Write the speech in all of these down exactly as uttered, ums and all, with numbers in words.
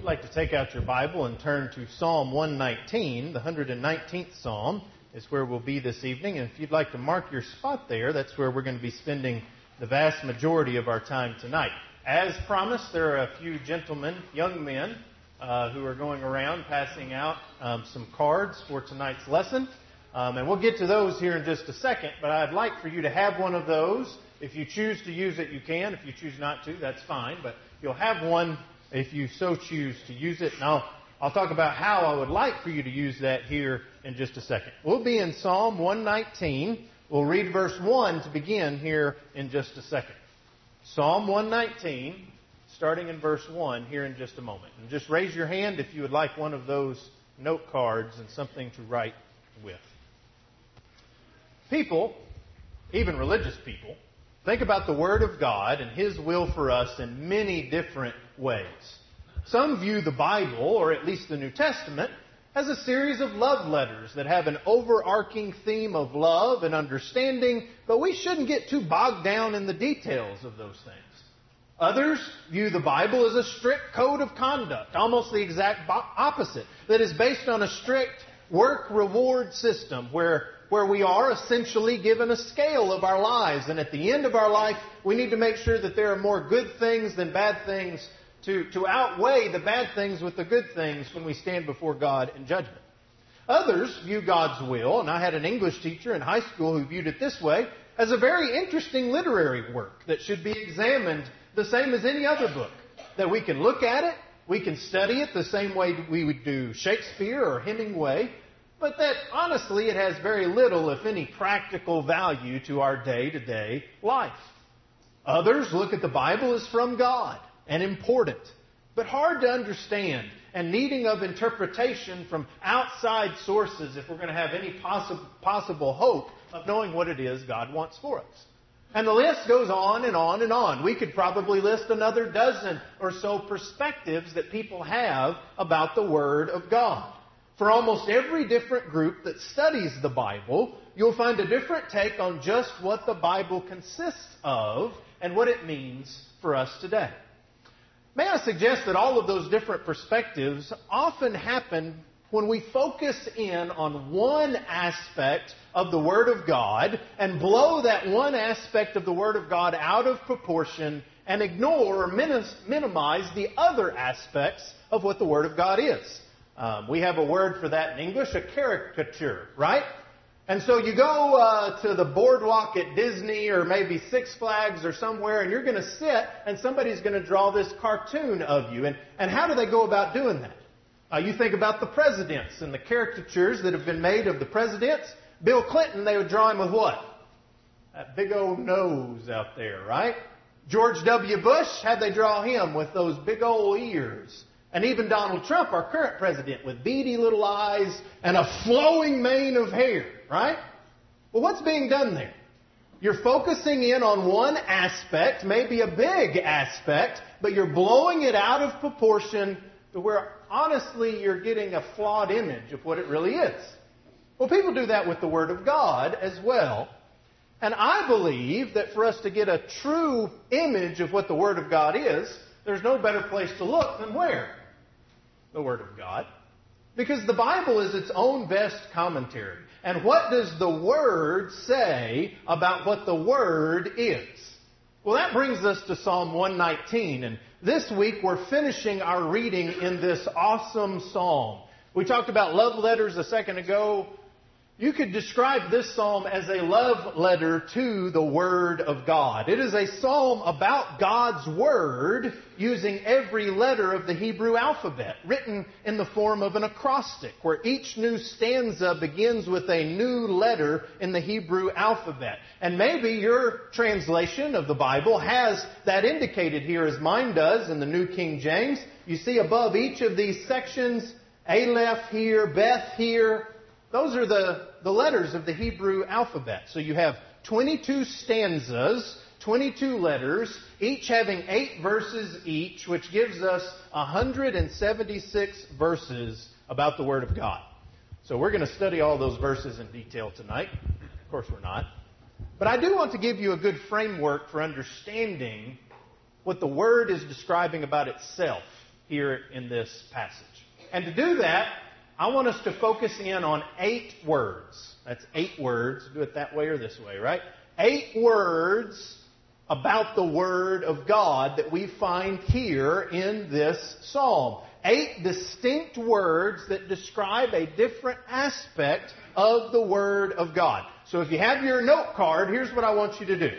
like to take out your Bible and turn to Psalm one nineteen, the one hundred nineteenth Psalm is where we'll be this evening. And if you'd like to mark your spot there, that's where we're going to be spending the vast majority of our time tonight. As promised, there are a few gentlemen, young men, uh, who are going around passing out um, some cards for tonight's lesson. Um, and we'll get to those here in just a second, but I'd like for you to have one of those. If you choose to use it, you can. If you choose not to, that's fine. But you'll have one if you so choose to use it. And I'll, I'll talk about how I would like for you to use that here in just a second. We'll be in Psalm one nineteen. We'll read verse one to begin here in just a second. Psalm one nineteen, starting in verse one here in just a moment. And just raise your hand if you would like one of those note cards and something to write with. People, even religious people, think about the Word of God and His will for us in many different ways. Some view the Bible, or at least the New Testament, as a series of love letters that have an overarching theme of love and understanding, but we shouldn't get too bogged down in the details of those things. Others view the Bible as a strict code of conduct, almost the exact opposite, that is based on a strict work-reward system where where we are essentially given a scale of our lives. And at the end of our life, we need to make sure that there are more good things than bad things to, to outweigh the bad things with the good things when we stand before God in judgment. Others view God's will, and I had an English teacher in high school who viewed it this way, as a very interesting literary work that should be examined the same as any other book. That we can look at it, we can study it the same way we would do Shakespeare or Hemingway, but that, honestly, it has very little, if any, practical value to our day-to-day life. Others look at the Bible as from God and important, but hard to understand and needing of interpretation from outside sources if we're going to have any possi- possible hope of knowing what it is God wants for us. And the list goes on and on and on. We could probably list another dozen or so perspectives that people have about the Word of God. For almost every different group that studies the Bible, you'll find a different take on just what the Bible consists of and what it means for us today. May I suggest that all of those different perspectives often happen when we focus in on one aspect of the Word of God and blow that one aspect of the Word of God out of proportion and ignore or minimize the other aspects of what the Word of God is. Um, we have a word for that in English, a caricature, right? And so you go uh, to the boardwalk at Disney or maybe Six Flags or somewhere, and you're going to sit, and somebody's going to draw this cartoon of you. And, and how do they go about doing that? Uh, you think about the presidents and the caricatures that have been made of the presidents. Bill Clinton, they would draw him with what? That big old nose out there, right? George W. Bush, how'd they draw him? With those big old ears. And even Donald Trump, our current president, with beady little eyes and a flowing mane of hair, right? Well, what's being done there? You're focusing in on one aspect, maybe a big aspect, but you're blowing it out of proportion to where, honestly, you're getting a flawed image of what it really is. Well, people do that with the Word of God as well. And I believe that for us to get a true image of what the Word of God is, there's no better place to look than where? The Word of God. Because the Bible is its own best commentary. And what does the Word say about what the Word is? Well, that brings us to Psalm one nineteen. And this week we're finishing our reading in this awesome psalm. We talked about love letters a second ago. You could describe this psalm as a love letter to the Word of God. It is a psalm about God's Word using every letter of the Hebrew alphabet, written in the form of an acrostic, where each new stanza begins with a new letter in the Hebrew alphabet. And maybe your translation of the Bible has that indicated here, as mine does in the New King James. You see above each of these sections, Aleph here, Beth here. Those are the, the letters of the Hebrew alphabet. So you have twenty-two stanzas, twenty-two letters, each having eight verses each, which gives us one hundred seventy-six verses about the Word of God. So we're going to study all those verses in detail tonight. Of course we're not. But I do want to give you a good framework for understanding what the Word is describing about itself here in this passage. And to do that, I want us to focus in on eight words. That's eight words. Do it that way or this way, right? Eight words about the Word of God that we find here in this psalm. Eight distinct words that describe a different aspect of the Word of God. So if you have your note card, here's what I want you to do.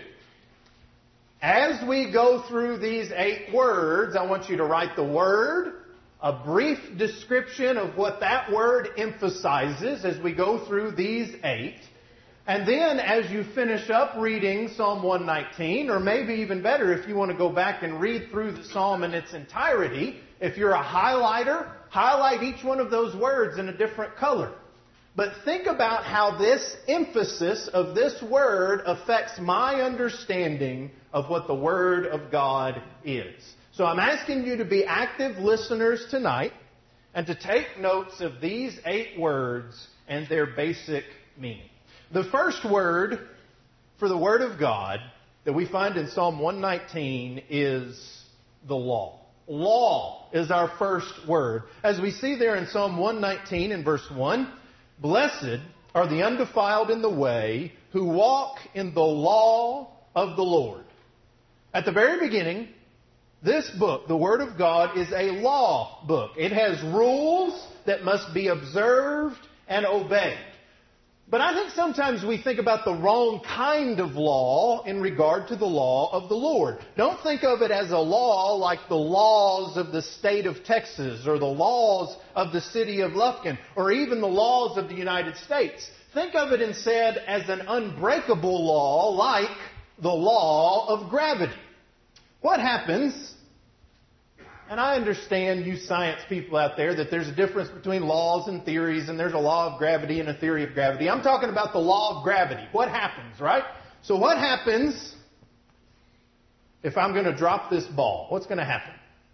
As we go through these eight words, I want you to write the word, a brief description of what that word emphasizes as we go through these eight. And then as you finish up reading Psalm one nineteen, or maybe even better if you want to go back and read through the psalm in its entirety, if you're a highlighter, highlight each one of those words in a different color. But think about how this emphasis of this word affects my understanding of what the Word of God is. So I'm asking you to be active listeners tonight and to take notes of these eight words and their basic meaning. The first word for the Word of God that we find in Psalm one nineteen is the law. Law is our first word. As we see there in Psalm one nineteen in verse one, blessed are the undefiled in the way who walk in the law of the Lord. At the very beginning, this book, the Word of God, is a law book. It has rules that must be observed and obeyed. But I think sometimes we think about the wrong kind of law in regard to the law of the Lord. Don't think of it as a law like the laws of the state of Texas or the laws of the city of Lufkin or even the laws of the United States. Think of it instead as an unbreakable law like the law of gravity. What happens? And I understand, you science people out there, that there's a difference between laws and theories, and there's a law of gravity and a theory of gravity. I'm talking about the law of gravity. What happens, right? So what happens if I'm going to drop this ball? What's going to happen?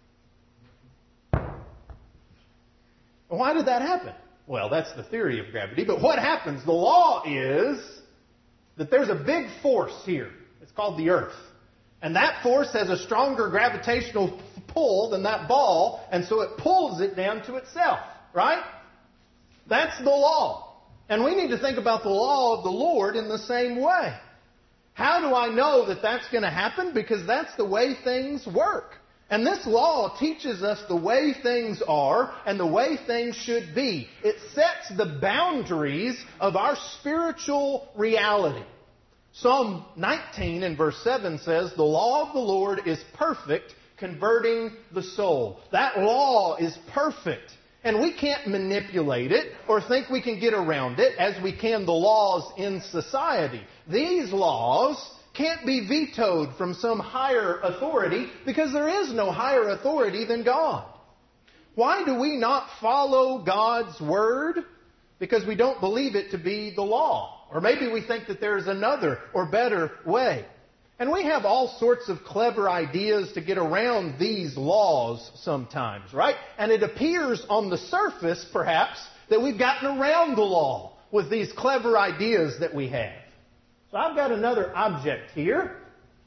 Why did that happen? Well, that's the theory of gravity. But what happens? The law is that there's a big force here. It's called the earth. And that force has a stronger gravitational pull than that ball, and so it pulls it down to itself, right? That's the law. And we need to think about the law of the Lord in the same way. How do I know that that's going to happen? Because that's the way things work. And this law teaches us the way things are and the way things should be. It sets the boundaries of our spiritual reality. Psalm nineteen in verse seven says, the law of the Lord is perfect, converting the soul. That law is perfect. And we can't manipulate it or think we can get around it as we can the laws in society. These laws can't be vetoed from some higher authority because there is no higher authority than God. Why do we not follow God's word? Because we don't believe it to be the law. Or maybe we think that there's another or better way. And we have all sorts of clever ideas to get around these laws sometimes, right? And it appears on the surface, perhaps, that we've gotten around the law with these clever ideas that we have. So I've got another object here.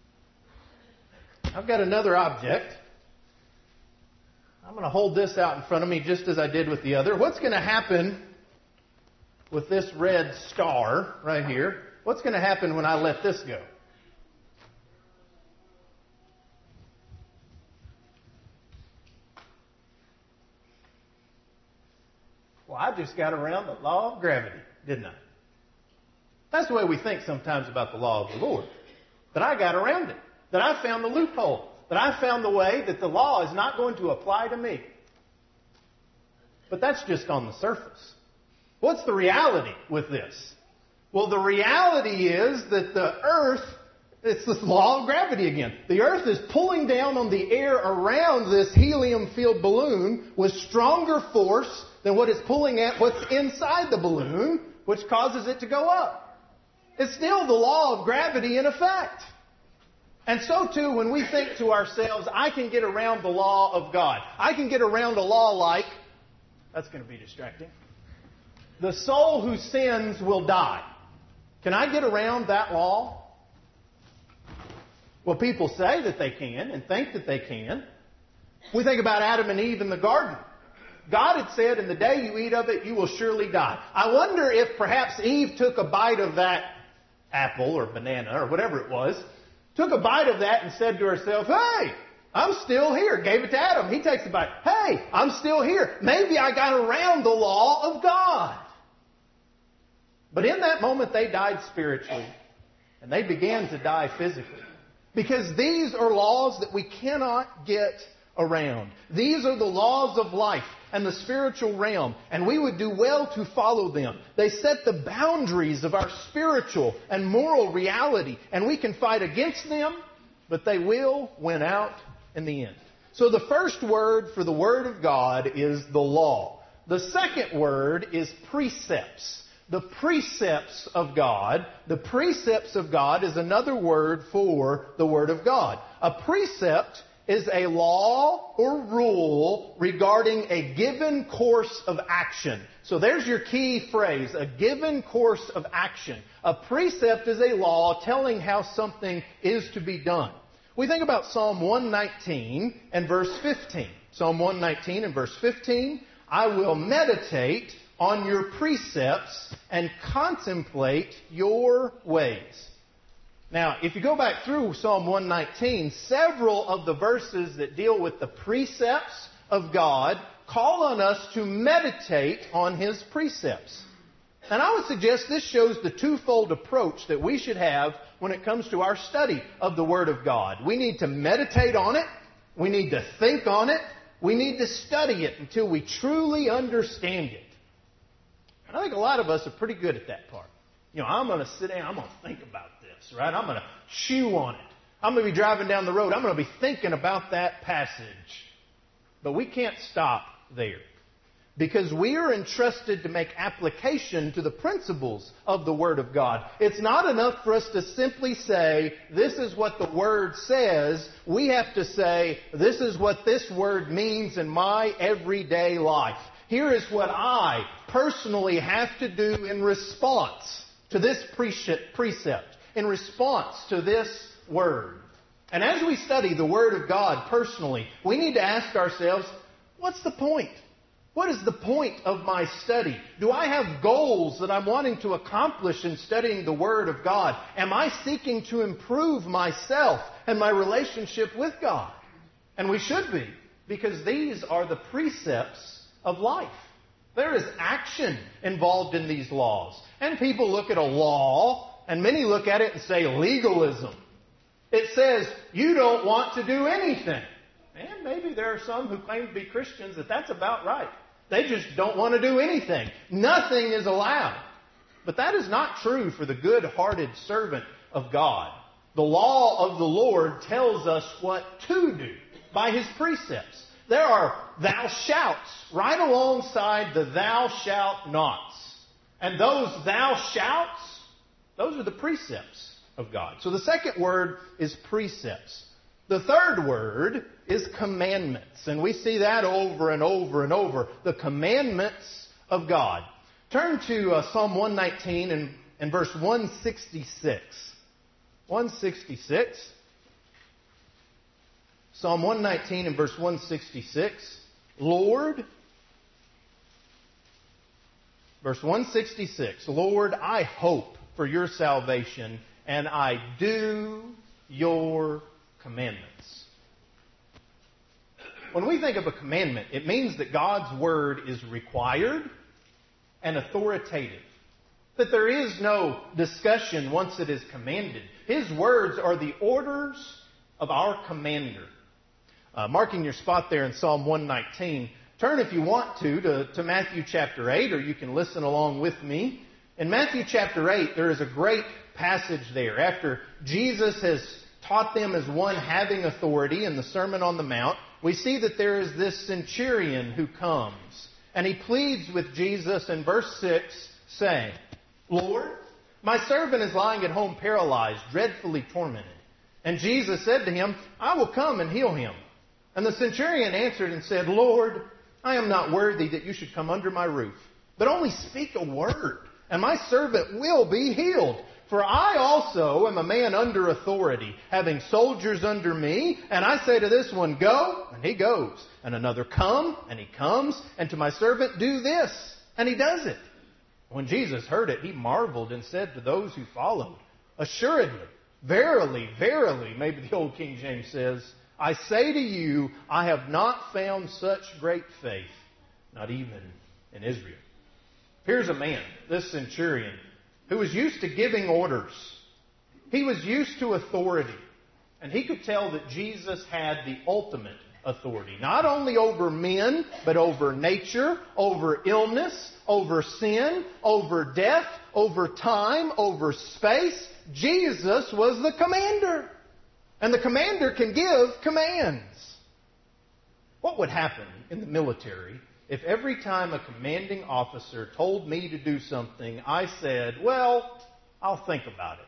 I've got another object. I'm going to hold this out in front of me just as I did with the other. What's going to happen with this red star right here? What's going to happen when I let this go? Well, I just got around the law of gravity, didn't I? That's the way we think sometimes about the law of the Lord. That I got around it. That I found the loophole. That I found the way that the law is not going to apply to me. But that's just on the surface. What's the reality with this? Well, the reality is that the earth, it's the law of gravity again. The earth is pulling down on the air around this helium-filled balloon with stronger force than what is pulling at what's inside the balloon, which causes it to go up. It's still the law of gravity in effect. And so too, when we think to ourselves, I can get around the law of God. I can get around a law like, that's going to be distracting, the soul who sins will die. Can I get around that law? Well, people say that they can and think that they can. We think about Adam and Eve in the garden. God had said, in the day you eat of it, you will surely die. I wonder if perhaps Eve took a bite of that apple or banana or whatever it was, took a bite of that and said to herself, hey, I'm still here. Gave it to Adam. He takes a bite. Hey, I'm still here. Maybe I got around the law of God. But in that moment, they died spiritually. And they began to die physically. Because these are laws that we cannot get around. These are the laws of life and the spiritual realm. And we would do well to follow them. They set the boundaries of our spiritual and moral reality. And we can fight against them, but they will win out in the end. So the first word for the Word of God is the law. The second word is precepts. The precepts of God. The precepts of God is another word for the Word of God. A precept is a law or rule regarding a given course of action. So there's your key phrase, a given course of action. A precept is a law telling how something is to be done. We think about Psalm one nineteen and verse fifteen. Psalm one nineteen and verse fifteen, I will meditate on your precepts and contemplate your ways. Now, if you go back through Psalm one nineteen, several of the verses that deal with the precepts of God call on us to meditate on His precepts. And I would suggest this shows the twofold approach that we should have when it comes to our study of the Word of God. We need to meditate on it. We need to think on it. We need to study it until we truly understand it. And I think a lot of us are pretty good at that part. You know, I'm going to sit down, I'm going to think about this, right? I'm going to chew on it. I'm going to be driving down the road. I'm going to be thinking about that passage. But we can't stop there. Because we are entrusted to make application to the principles of the Word of God. It's not enough for us to simply say, this is what the Word says. We have to say, this is what this Word means in my everyday life. Here is what I personally have to do in response to this precept, in response to this Word. And as we study the Word of God personally, we need to ask ourselves, what's the point? What is the point of my study? Do I have goals that I'm wanting to accomplish in studying the Word of God? Am I seeking to improve myself and my relationship with God? And we should be, because these are the precepts of life. There is action involved in these laws. And people look at a law, and many look at it and say legalism. It says, you don't want to do anything. And maybe there are some who claim to be Christians that that's about right. They just don't want to do anything. Nothing is allowed. But that is not true for the good-hearted servant of God. The law of the Lord tells us what to do by His precepts. There are thou shalt right alongside the thou shalt nots. And those thou shalts, those are the precepts of God. So the second word is precepts. The third word is commandments. And we see that over and over and over. The commandments of God. Turn to uh, Psalm one nineteen and, and verse one sixty-six. one sixty-six. Psalm one nineteen and verse one sixty-six. Lord, verse one sixty-six. Lord, I hope for your salvation, and I do your commandments. When we think of a commandment, it means that God's Word is required and authoritative. That there is no discussion once it is commanded. His words are the orders of our commander. Uh, marking your spot there in Psalm one nineteen, turn if you want to, to to Matthew chapter eight, or you can listen along with me. In Matthew chapter eight, there is a great passage there. After Jesus has taught them as one having authority in the Sermon on the Mount, we see that there is this centurion who comes. And he pleads with Jesus in verse six, saying, Lord, my servant is lying at home paralyzed, dreadfully tormented. And Jesus said to him, I will come and heal him. And the centurion answered and said, Lord, I am not worthy that you should come under my roof, but only speak a word, and my servant will be healed. For I also am a man under authority, having soldiers under me, and I say to this one, go, and he goes, and another, come, and he comes, and to my servant, do this, and he does it. When Jesus heard it, he marveled and said to those who followed, assuredly, verily, verily, maybe the old King James says, I say to you, I have not found such great faith, not even in Israel. Here's a man, this centurion, who was used to giving orders. He was used to authority. And he could tell that Jesus had the ultimate authority. Not only over men, but over nature, over illness, over sin, over death, over time, over space. Jesus was the commander. And the commander can give commands. What would happen in the military if every time a commanding officer told me to do something, I said, well, I'll think about it?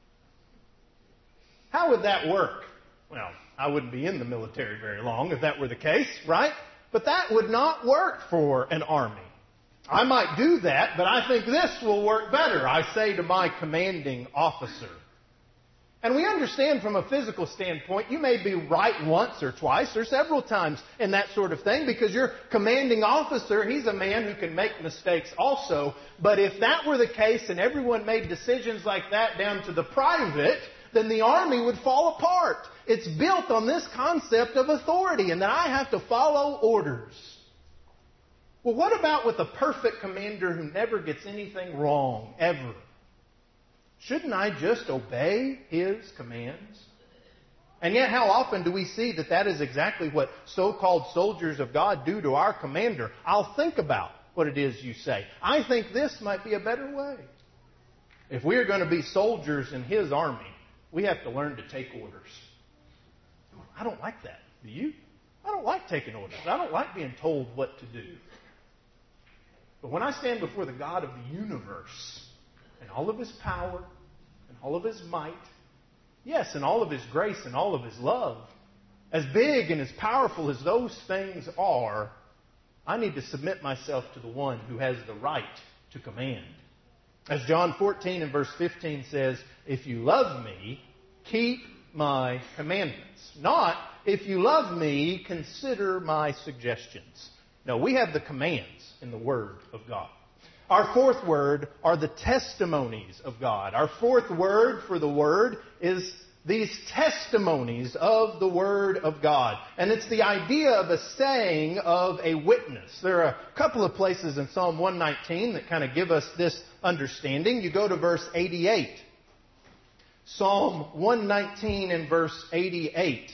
How would that work? Well, I wouldn't be in the military very long if that were the case, right? But that would not work for an army. I might do that, but I think this will work better, I say to my commanding officer. And we understand from a physical standpoint, you may be right once or twice or several times in that sort of thing, because your commanding officer, he's a man who can make mistakes also. But if that were the case and everyone made decisions like that down to the private, then the army would fall apart. It's built on this concept of authority, and that I have to follow orders. Well, what about with a perfect commander who never gets anything wrong, ever? Shouldn't I just obey his commands? And yet, how often do we see that that is exactly what so-called soldiers of God do to our commander? I'll think about what it is you say. I think this might be a better way. If we are going to be soldiers in his army, we have to learn to take orders. I don't like that. Do you? I don't like taking orders. I don't like being told what to do. But when I stand before the God of the universe, and all of his power, and all of his might, yes, and all of his grace and all of his love, as big and as powerful as those things are, I need to submit myself to the one who has the right to command. As John fourteen and verse fifteen says, if you love me, keep my commandments. Not, if you love me, consider my suggestions. No, we have the commands in the Word of God. Our fourth word are the testimonies of God. Our fourth word for the Word is these testimonies of the Word of God. And it's the idea of a saying of a witness. There are a couple of places in Psalm one nineteen that kind of give us this understanding. You go to verse eighty-eight. Psalm one nineteen and verse eighty-eight.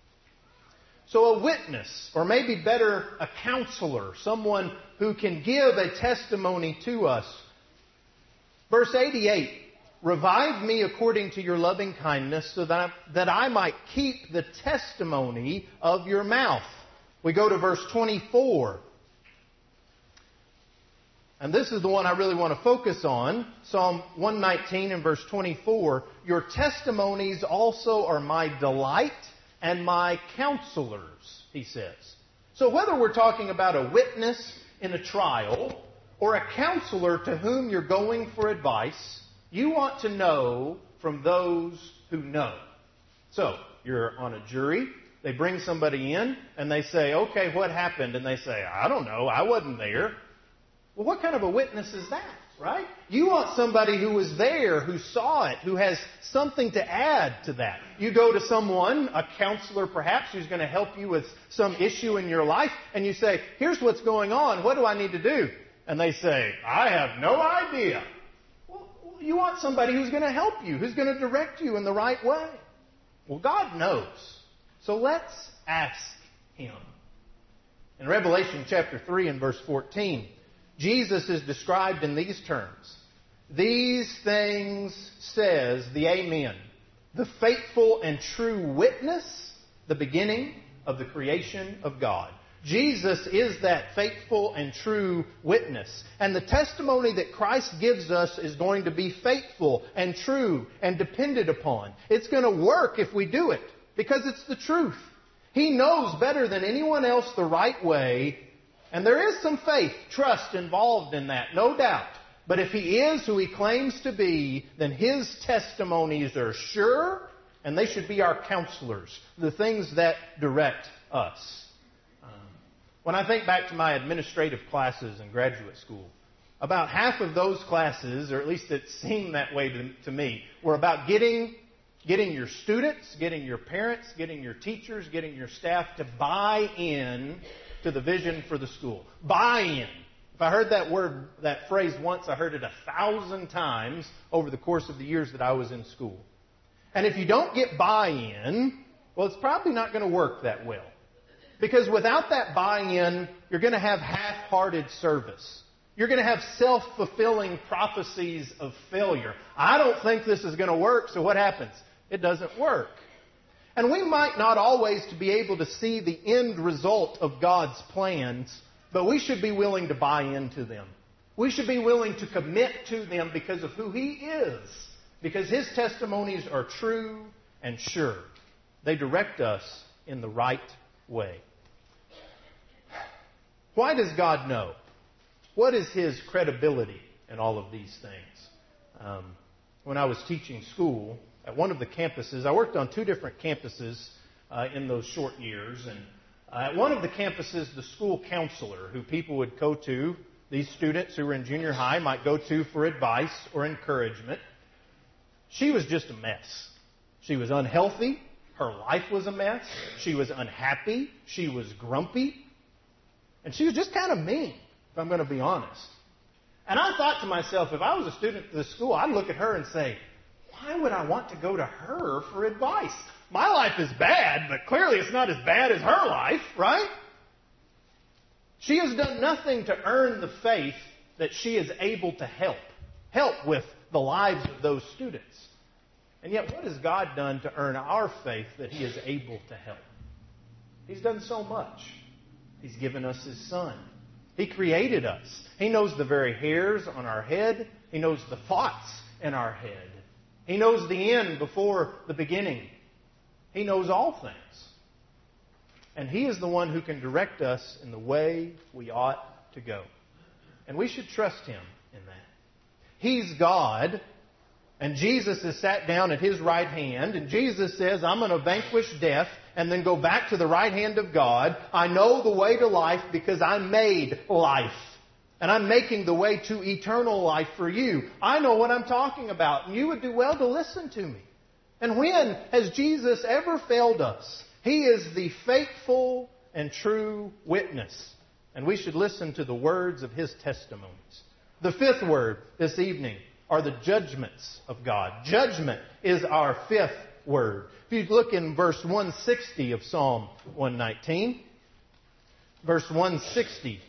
So a witness, or maybe better, a counselor, someone who can give a testimony to us. Verse eighty-eight, revive me according to your loving kindness so that I, that I might keep the testimony of your mouth. We go to verse twenty-four. And this is the one I really want to focus on. Psalm one nineteen and verse twenty-four. Your testimonies also are my delight and my counselors, he says. So whether we're talking about a witness in a trial or a counselor to whom you're going for advice, you want to know from those who know. So you're on a jury. They bring somebody in and they say, okay, what happened? And they say, I don't know. I wasn't there. Well, what kind of a witness is that, right? You want somebody who was there, who saw it, who has something to add to that. You go to someone, a counselor perhaps, who's going to help you with some issue in your life, and you say, here's what's going on. What do I need to do? And they say, I have no idea. Well, you want somebody who's going to help you, who's going to direct you in the right way. Well, God knows. So let's ask Him. In Revelation chapter three and verse fourteen, Jesus is described in these terms. These things says the Amen, the faithful and true witness, the beginning of the creation of God. Jesus is that faithful and true witness. And the testimony that Christ gives us is going to be faithful and true and depended upon. It's going to work if we do it, because it's the truth. He knows better than anyone else the right way. And there is some faith, trust involved in that, no doubt. But if he is who he claims to be, then his testimonies are sure, and they should be our counselors, the things that direct us. Um, when I think back to my administrative classes in graduate school, about half of those classes, or at least it seemed that way to, to me, were about getting, getting your students, getting your parents, getting your teachers, getting your staff to buy in to the vision for the school. Buy in. If I heard that word, that phrase once, I heard it a thousand times over the course of the years that I was in school. And if you don't get buy-in, well, it's probably not going to work that well. Because without that buy-in, you're going to have half-hearted service. You're going to have self-fulfilling prophecies of failure. I don't think this is going to work, so what happens? It doesn't work. And we might not always be able to see the end result of God's plans, but we should be willing to buy into them. We should be willing to commit to them because of who He is. Because His testimonies are true and sure. They direct us in the right way. Why does God know? What is His credibility in all of these things? Um, when I was teaching school at one of the campuses, I worked on two different campuses uh, in those short years, and Uh, at one of the campuses, the school counselor, who people would go to, these students who were in junior high might go to for advice or encouragement, she was just a mess. She was unhealthy. Her life was a mess. She was unhappy. She was grumpy. And she was just kind of mean, if I'm going to be honest. And I thought to myself, if I was a student at this school, I'd look at her and say, why would I want to go to her for advice? My life is bad, but clearly it's not as bad as her life, right? She has done nothing to earn the faith that she is able to help. Help with the lives of those students. And yet, what has God done to earn our faith that He is able to help? He's done so much. He's given us His Son. He created us. He knows the very hairs on our head. He knows the thoughts in our head. He knows the end before the beginning. He knows all things. And He is the one who can direct us in the way we ought to go. And we should trust Him in that. He's God, and Jesus is sat down at His right hand, and Jesus says, I'm going to vanquish death and then go back to the right hand of God. I know the way to life because I made life. And I'm making the way to eternal life for you. I know what I'm talking about, and you would do well to listen to me. And when has Jesus ever failed us? He is the faithful and true witness. And we should listen to the words of His testimonies. The fifth word this evening are the judgments of God. Judgment is our fifth word. If you look in verse one sixty of Psalm one nineteen. Verse one sixty.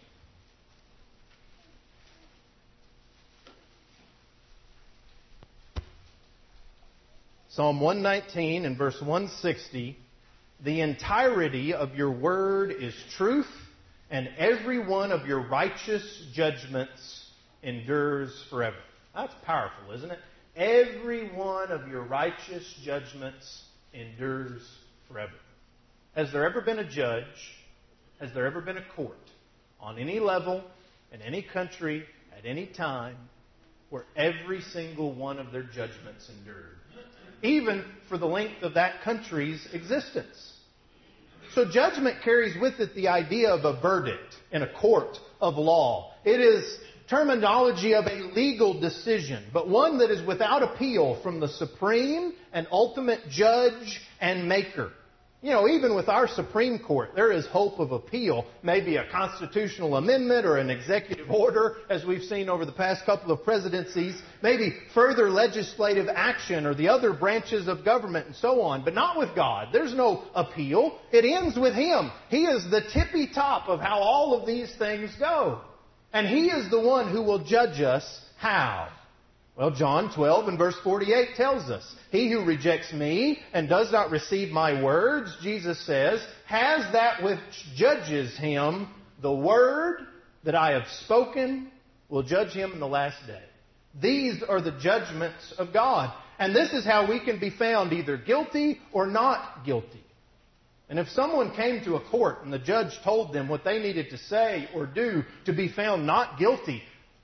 Psalm one nineteen and verse one sixty, the entirety of your word is truth, and every one of your righteous judgments endures forever. That's powerful, isn't it? Every one of your righteous judgments endures forever. Has there ever been a judge, has there ever been a court, on any level, in any country, at any time, where every single one of their judgments endured? Even for the length of that country's existence. So judgment carries with it the idea of a verdict in a court of law. It is terminology of a legal decision, but one that is without appeal from the supreme and ultimate judge and maker. You know, even with our Supreme Court, there is hope of appeal. Maybe a constitutional amendment or an executive order, as we've seen over the past couple of presidencies. Maybe further legislative action or the other branches of government and so on. But not with God. There's no appeal. It ends with Him. He is the tippy top of how all of these things go. And He is the one who will judge us how? Well, John twelve and verse forty-eight tells us, he who rejects me and does not receive my words, Jesus says, has that which judges him. The word that I have spoken will judge him in the last day. These are the judgments of God. And this is how we can be found either guilty or not guilty. And if someone came to a court and the judge told them what they needed to say or do to be found not guilty,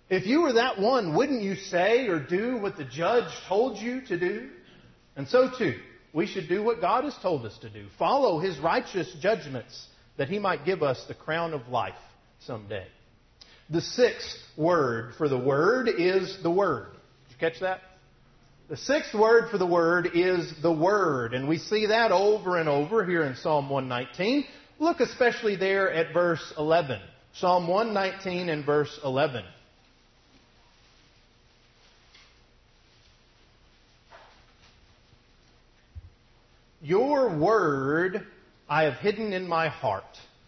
If you were that one, wouldn't you say or do what the judge told you to do? And so too, we should do what God has told us to do. Follow His righteous judgments that He might give us the crown of life someday. The sixth word for the Word is the Word. Did you catch that? The sixth word for the Word is the Word. And we see that over and over here in Psalm one nineteen. Look especially there at verse eleven. Psalm one nineteen and verse eleven. Your word I have hidden in my heart,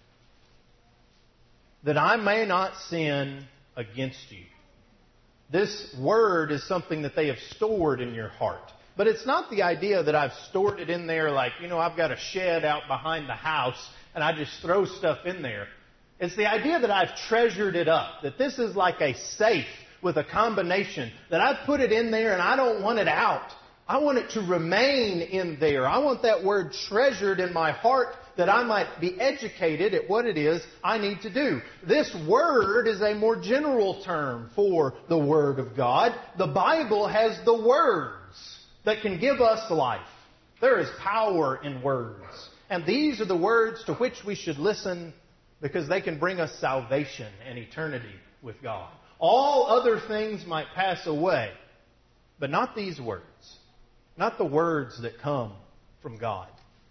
that I may not sin against you. This word is something that they have stored in your heart. But it's not the idea that I've stored it in there like, you know, I've got a shed out behind the house and I just throw stuff in there. It's the idea that I've treasured it up, that this is like a safe with a combination, that I've put it in there and I don't want it out. I want it to remain in there. I want that word treasured in my heart that I might be educated at what it is I need to do. This word is a more general term for the Word of God. The Bible has the words that can give us life. There is power in words. And these are the words to which we should listen because they can bring us salvation and eternity with God. All other things might pass away, but not these words. Not the words that come from God.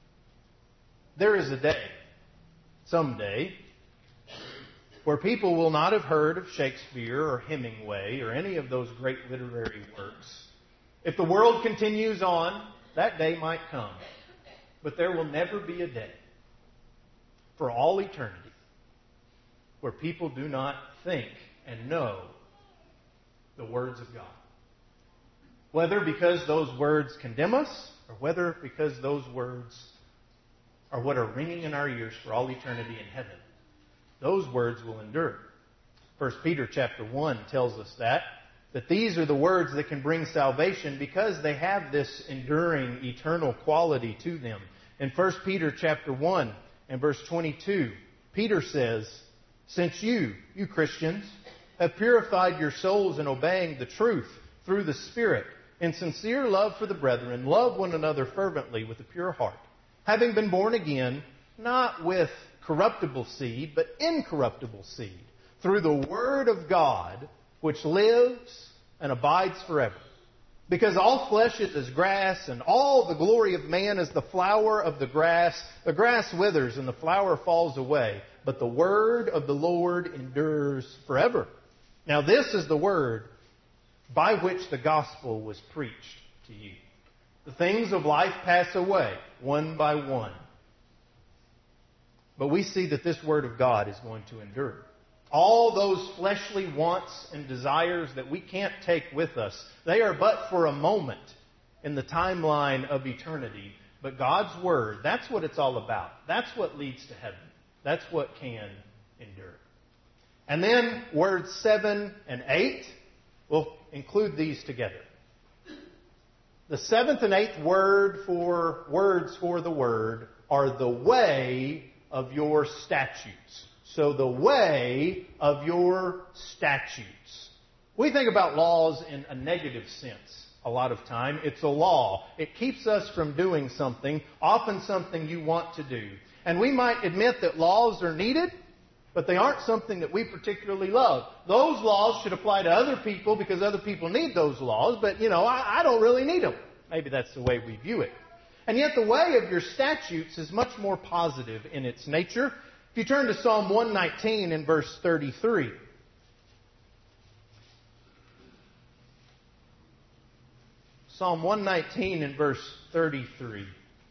There is a day, someday, where people will not have heard of Shakespeare or Hemingway or any of those great literary works. If the world continues on, that day might come. But there will never be a day for all eternity where people do not think and know the words of God. Whether because those words condemn us, or whether because those words are what are ringing in our ears for all eternity in heaven. Those words will endure. First Peter chapter one tells us that, that these are the words that can bring salvation because they have this enduring, eternal quality to them. In First Peter chapter one and verse twenty-two, Peter says, "Since you, you Christians, have purified your souls in obeying the truth through the Spirit, in sincere love for the brethren, love one another fervently with a pure heart, having been born again, not with corruptible seed, but incorruptible seed, through the Word of God, which lives and abides forever. Because all flesh is as grass, and all the glory of man is the flower of the grass. The grass withers and the flower falls away, but the word of the Lord endures forever." Now this is the word by which the gospel was preached to you. The things of life pass away, one by one. But we see that this word of God is going to endure. All those fleshly wants and desires that we can't take with us, they are but for a moment in the timeline of eternity. But God's Word, that's what it's all about. That's what leads to heaven. That's what can endure. And then words seven and eight, we'll include these together. The seventh and eighth word for words for the Word are the way of your statutes. So the way of your statutes. We think about laws in a negative sense a lot of time. It's a law. It keeps us from doing something, often something you want to do. And we might admit that laws are needed, but they aren't something that we particularly love. Those laws should apply to other people because other people need those laws, but, you know, I, I don't really need them. Maybe that's the way we view it. And yet the way of your statutes is much more positive in its nature. If you turn to Psalm one nineteen and verse thirty-three. Psalm one nineteen and verse thirty-three.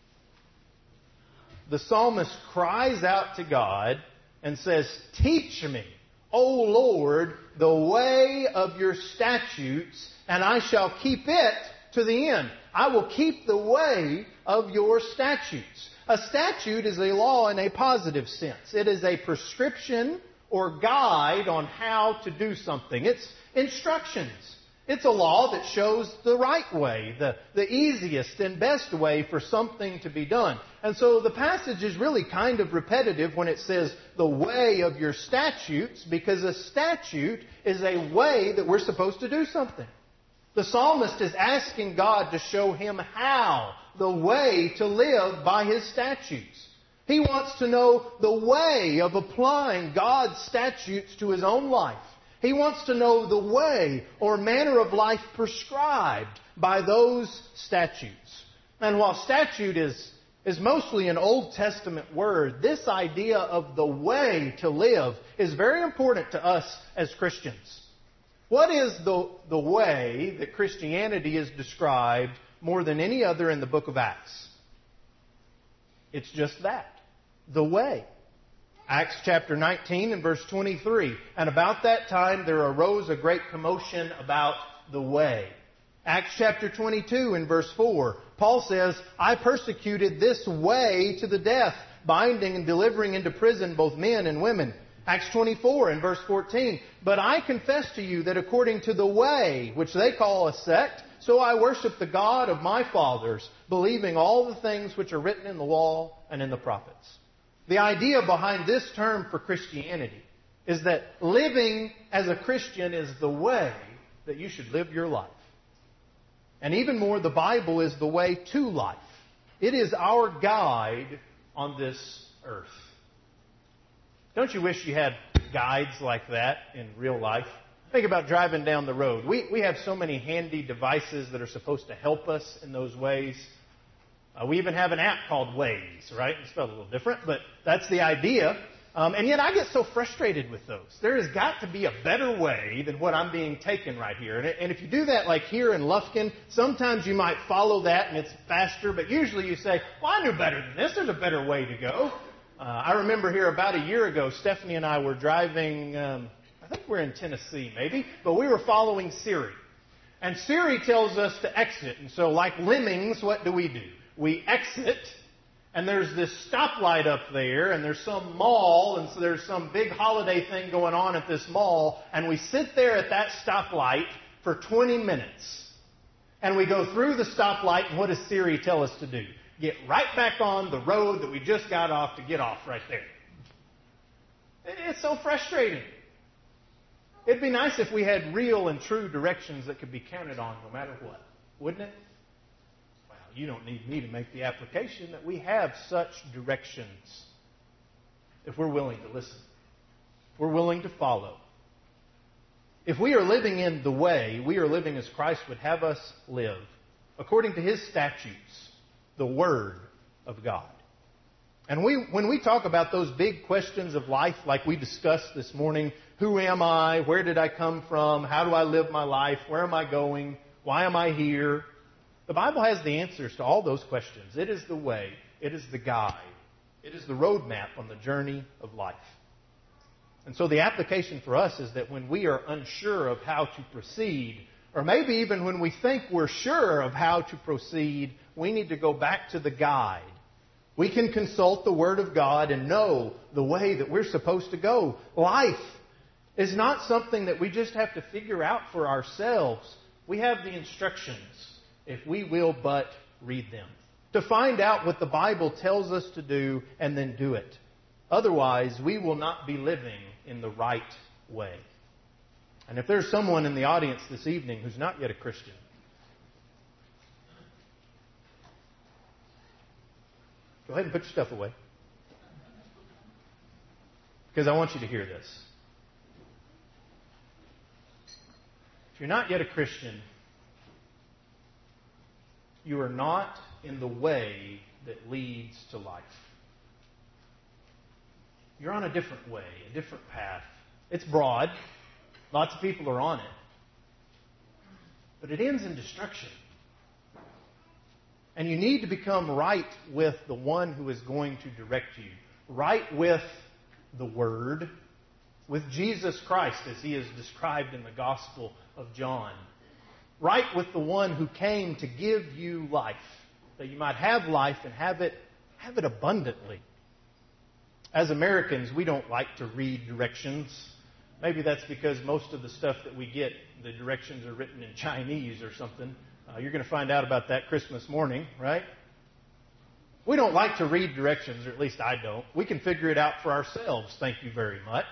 The psalmist cries out to God and says, "Teach me, O Lord, the way of your statutes, and I shall keep it to the end." I will keep the way of your statutes. A statute is a law in a positive sense. It is a prescription or guide on how to do something. It's instructions. It's a law that shows the right way, the, the easiest and best way for something to be done. And so the passage is really kind of repetitive when it says the way of your statutes, because a statute is a way that we're supposed to do something. The psalmist is asking God to show him how, the way to live by His statutes. He wants to know the way of applying God's statutes to his own life. He wants to know the way or manner of life prescribed by those statutes. And while statute is, is mostly an Old Testament word, this idea of the way to live is very important to us as Christians. What is the, the way that Christianity is described more than any other in the book of Acts? It's just that. The way. Acts chapter nineteen and verse twenty-three. And about that time there arose a great commotion about the way. Acts chapter twenty-two and verse four. Paul says, I persecuted this way to the death, binding and delivering into prison both men and women. Acts twenty-four and verse fourteen. But I confess to you that according to the way, which they call a sect, so I worship the God of my fathers, believing all the things which are written in the law and in the prophets. The idea behind this term for Christianity is that living as a Christian is the way that you should live your life. And even more, the Bible is the way to life. It is our guide on this earth. Don't you wish you had guides like that in real life? Think about driving down the road. We, we have so many handy devices that are supposed to help us in those ways. Uh, we even have an app called Waze, right? It's spelled a little different, but that's the idea. Um, and yet I get so frustrated with those. There has got to be a better way than what I'm being taken right here. And, and if you do that like here in Lufkin, sometimes you might follow that and it's faster, but usually you say, well, I knew better than this. There's a better way to go. Uh, I remember here about a year ago, Stephanie and I were driving, um, I think we're in Tennessee maybe, but we were following Siri. And Siri tells us to exit. And so like lemmings, what do we do? We exit, and there's this stoplight up there, and there's some mall, and so there's some big holiday thing going on at this mall, and we sit there at that stoplight for twenty minutes. And we go through the stoplight, and what does Siri tell us to do? Get right back on the road that we just got off to get off right there. It's so frustrating. It'd be nice if we had real and true directions that could be counted on no matter what, wouldn't it? You don't need me to make the application that we have such directions if we're willing to listen. If we're willing to follow. If we are living in the way, we are living as Christ would have us live, according to His statutes, the Word of God. And we, when we talk about those big questions of life like we discussed this morning, who am I? Where did I come from? How do I live my life? Where am I going? Why am I here? The Bible has the answers to all those questions. It is the way. It is the guide. It is the roadmap on the journey of life. And so the application for us is that when we are unsure of how to proceed, or maybe even when we think we're sure of how to proceed, we need to go back to the guide. We can consult the Word of God and know the way that we're supposed to go. Life is not something that we just have to figure out for ourselves. We have the instructions, if we will but read them, to find out what the Bible tells us to do and then do it. Otherwise, we will not be living in the right way. And if there's someone in the audience this evening who's not yet a Christian, go ahead and put your stuff away. Because I want you to hear this. If you're not yet a Christian, you are not in the way that leads to life. You're on a different way, a different path. It's broad. Lots of people are on it. But it ends in destruction. And you need to become right with the one who is going to direct you. Right with the Word, with Jesus Christ as He is described in the Gospel of John. Right with the one who came to give you life, that you might have life and have it, have it abundantly. As Americans, we don't like to read directions. Maybe that's because most of the stuff that we get, the directions are written in Chinese or something. Uh, you're going to find out about that Christmas morning, right? We don't like to read directions, or at least I don't. We can figure it out for ourselves, thank you very much.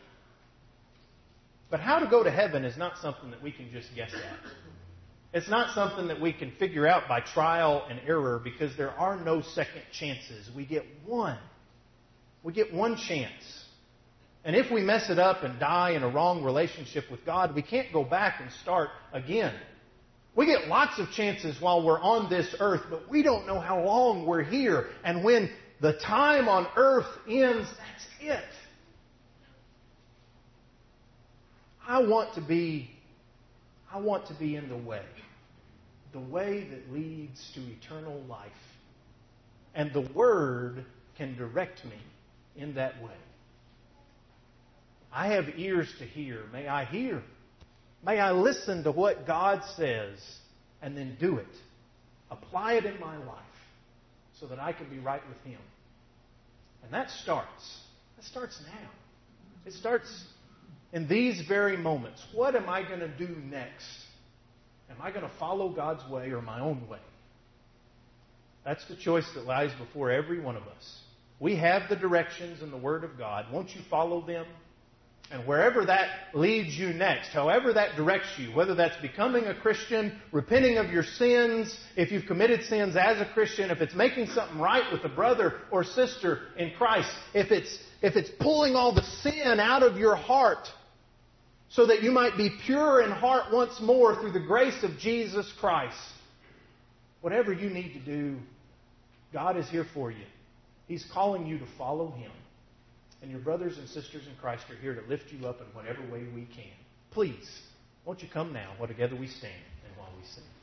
But how to go to heaven is not something that we can just guess at. It's not something that we can figure out by trial and error, because there are no second chances. We get one. We get one chance. And if we mess it up and die in a wrong relationship with God, we can't go back and start again. We get lots of chances while we're on this earth, but we don't know how long we're here. And when the time on earth ends, that's it. I want to be, I want to be in the way. The way that leads to eternal life. And the Word can direct me in that way. I have ears to hear. May I hear? May I listen to what God says and then do it. Apply it in my life so that I can be right with Him. And that starts. That starts now. It starts in these very moments. What am I going to do next? Am I going to follow God's way or my own way? That's the choice that lies before every one of us. We have the directions in the Word of God. Won't you follow them? And wherever that leads you next, however that directs you, whether that's becoming a Christian, repenting of your sins, if you've committed sins as a Christian, if it's making something right with a brother or sister in Christ, if it's, if it's pulling all the sin out of your heart so that you might be pure in heart once more through the grace of Jesus Christ, whatever you need to do, God is here for you. He's calling you to follow Him. And your brothers and sisters in Christ are here to lift you up in whatever way we can. Please, won't you come now while together we stand and while we sing.